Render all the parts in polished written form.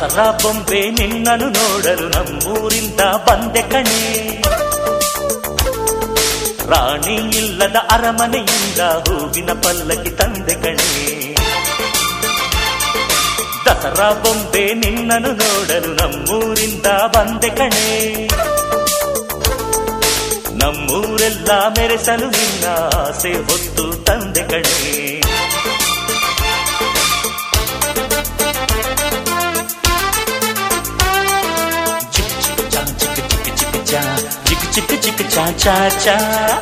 ದಸರಾ ಬೊಂಬೆ ನಿನ್ನನ್ನು ನೋಡಲು ನಮ್ಮೂರಿಂದ ಬಂದೆ ಕಣೆ. ರಾಣಿ ಇಲ್ಲದ ಅರಮನೆಯಿಂದ ಹೂವಿನ ಪಲ್ಲಕ್ಕಿ ತಂದೆ ಕಣೆ. ದಸರಾ ಬೊಂಬೆ ನಿನ್ನನ್ನು ನೋಡಲು ನಮ್ಮೂರಿಂದ ಬಂದೆ ಕಣೆ. ನಮ್ಮೂರೆಲ್ಲ ಮೆರೆಸಲು ನಿನ್ನ ಆಸೆ ಹೊತ್ತು ತಂದೆ ಕಣೆ. ಚಿಕ್ಕ ಚಿಕ್ಕ ಚಿಕ್ಕ ಚಾ ಚಾ ಚಾ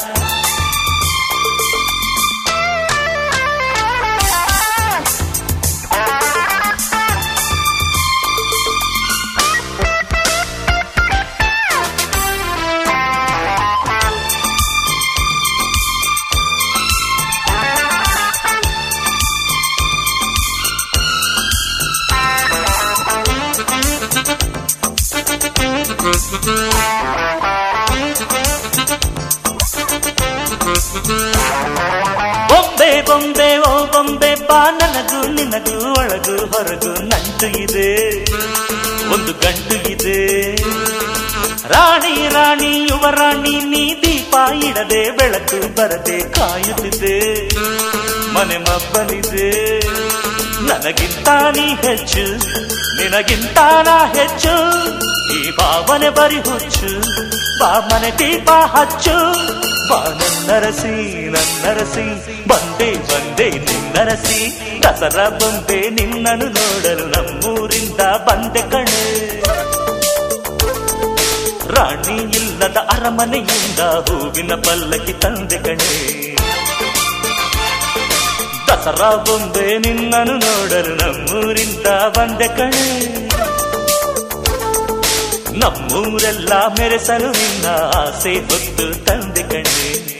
ಬೊಂಬೆ ಬೊಂಬೆ ಓ ಬೊಂಬೆ ಬಾ, ನನಗೂ ನಿನಗೂ ಒಳಗೂ ಹೊರಗೂ ನಂಟು ಇದೆ, ಒಂದು ಗಂಟು ಇದೆ. ರಾಣಿ ರಾಣಿ ಯುವರಾಣಿ ನೀ ದೀಪ ಇಡದೆ ಬೆಳಕು ಬರದೆ ಕಾಯುತ್ತಿದೆ, ಮನೆ ಮಬ್ಬಲಿದೆ. ನನಗಿಂತ ನೀ ಹೆಚ್ಚು, ನಿನಗಿಂತ ನಾ ಹೆಚ್ಚು, ಈ ಭಾವನೆ ಬರಿ ಹುಚ್ಚು, ಬಾ ಮನೆ ದೀಪ ಹಚ್ಚು. ಬಾ ನನ್ನರಸಿ ನನ್ನರಸಿ, ಬಂದೆ ಬಂದೆ ನಿನ್ನರಸಿ. ದಸರಾ ಬೊಂಬೆ ನಿನ್ನನ್ನು ನೋಡಲು ನಮ್ಮೂರಿಂದ ಬಂದೆ ಕಣೆ. ರಾಣಿ ಇಲ್ಲದ ಅರಮನೆಯಿಂದ ಹೂವಿನ ಪಲ್ಲಕ್ಕಿ ತಂದೆ ಕಣೆ. ದಸರಾ ಬೊಂಬೆ ನಿನ್ನನ್ನು ನೋಡಲು ನಮ್ಮೂರಿಂದ ಬಂದೆ ಕಣೆ. ನಮ್ಮೂರೆಲ್ಲ ಮೆರೆಸಲು ನಿನ್ನ ಆಸೆ ಹೊತ್ತು ತಂದೆ ಕಣೆ.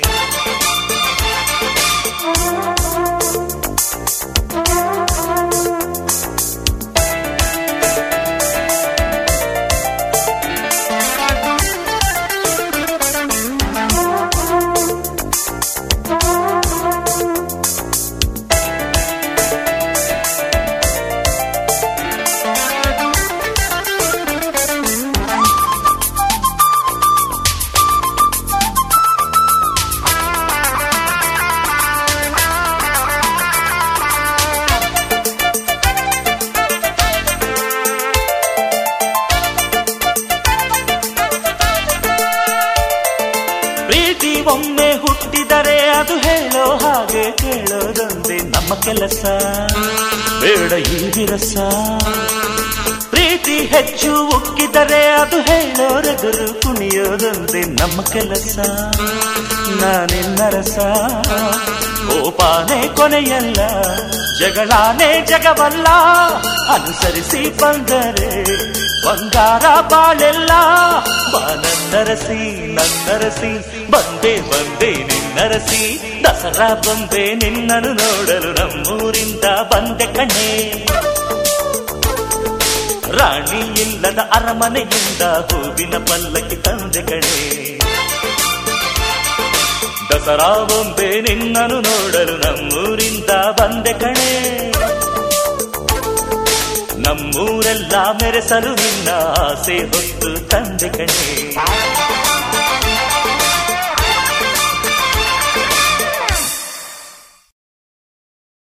ಒಮ್ಮೆ ಹುಟ್ಟಿದರೆ ಅದು ಹೇಳೋ ಹಾಗೆ ಕೇಳೋದೊಂದೇ ನಮ್ಮ ಕೆಲಸ, ಬೇಡ ಈ ವಿರಸ. ಪ್ರೀತಿ ಹೆಚ್ಚು ಉಕ್ಕಿದರೆ ಅದು ಹೇಳೋರೆದುರು ಕುಣಿಯೋದೊಂದೇ ನಮ್ಮ ಕೆಲಸ. ನಾನೆನ್ನರಸ ಕೋಪಾನೇ ಕೊನೆಯಲ್ಲ, ಜಗಳಾನೇ ಜಗವಲ್ಲ. ಅನುಸರಿಸಿ ಬಂದರೆ ಬಂಗಾರ ಬಾಳೆಲ್ಲ. ಬಾ ನನ್ನರಸಿ ನನ್ನರಸಿ, ಬಂದೆ ಬಂದೆ ನಿನ್ನರಸಿ. ದಸರಾ ಬೊಂಬೆ ನಿನ್ನನ್ನು ನೋಡಲು ನಮ್ಮೂರಿಂದ ಬಂದೆ ಕಣೆ. ರಾಣಿ ಇಲ್ಲದ ಅರಮನೆಯಿಂದ ಹೂವಿನ ಪಲ್ಲಕ್ಕಿ ತಂದೆ ಕಣೆ. ದಸರಾ ಬೊಂಬೆ ನಿನ್ನನ್ನು ನೋಡಲು ನಮ್ಮೂರಿಂದ ಬಂದೆ ಕಣೆ. ನಮ್ಮೂರೆಲ್ಲ ಮೆರೆಸಲು ನಿನ್ನ ಆಸೆ ಹೊತ್ತು ತಂದೆ ಕಣೆ.